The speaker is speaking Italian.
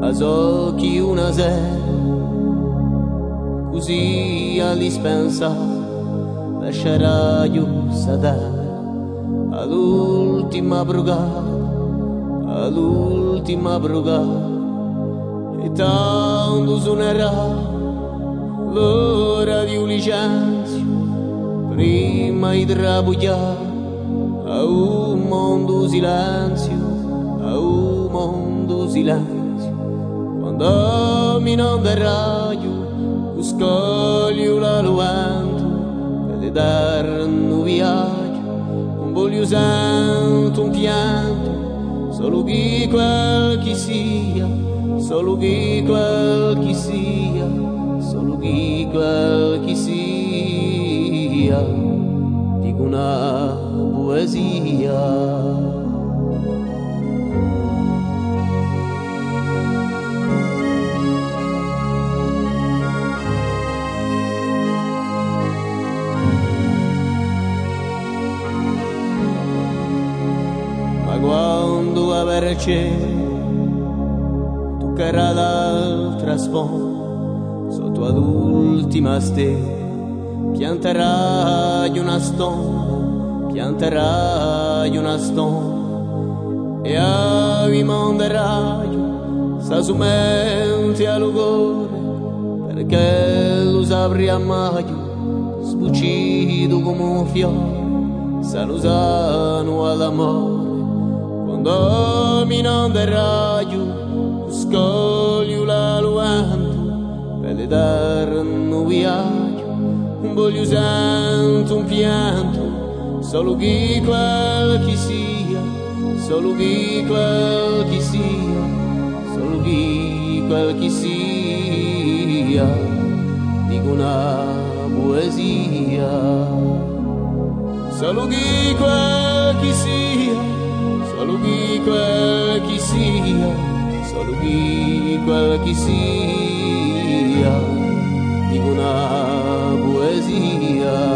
a occhi una sera, così a dispensa lascerai sadare all'ultima brugata, e tanto suonerà l'ora di un licenzio prima di trabugliare a un mondo silenzio, quando mi non raio scoglio la luento per le dare un viaggio, un voglio santo, un pianto, solo chi quel chi sia, solo chi quel chi sia, solo chi quel chi sia, dico una poesia. Quando aver cielo toccherà l'altra sponda, sotto ad ultima stella pianterai una stonda, e a vi manderai sta sumente a lugore, perché lo sapri a maio sbuccido come un fiore, salutano all'amore. Quando mi non raio scoglio la luento per le dare un viaggio, un voglio santo, un pianto, solo chi quel chi sia, solo chi quel chi sia, solo chi quel chi sia, dico una poesia, solo chi quel chi sia, solo chi quel chi sia, solo chi quel chi sia, dico una poesia.